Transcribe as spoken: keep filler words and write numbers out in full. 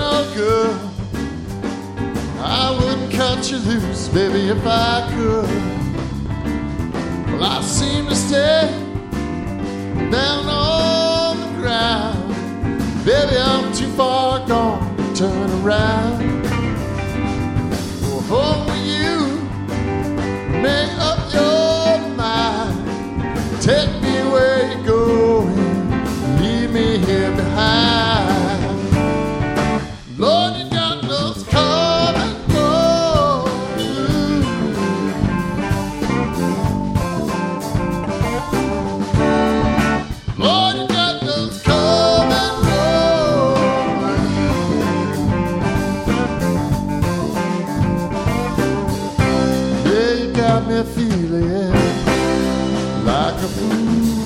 girl, girl, I wouldn't cut you loose, baby, if I could. Well, I seem to stay down on the ground. Baby, I'm too far gone to turn around. Go home with you, make up your mind. Take me where you're going, leave me here behind. Lord, you got those come and go. Lord, you got those come and go. Yeah, you got me feeling like a fool.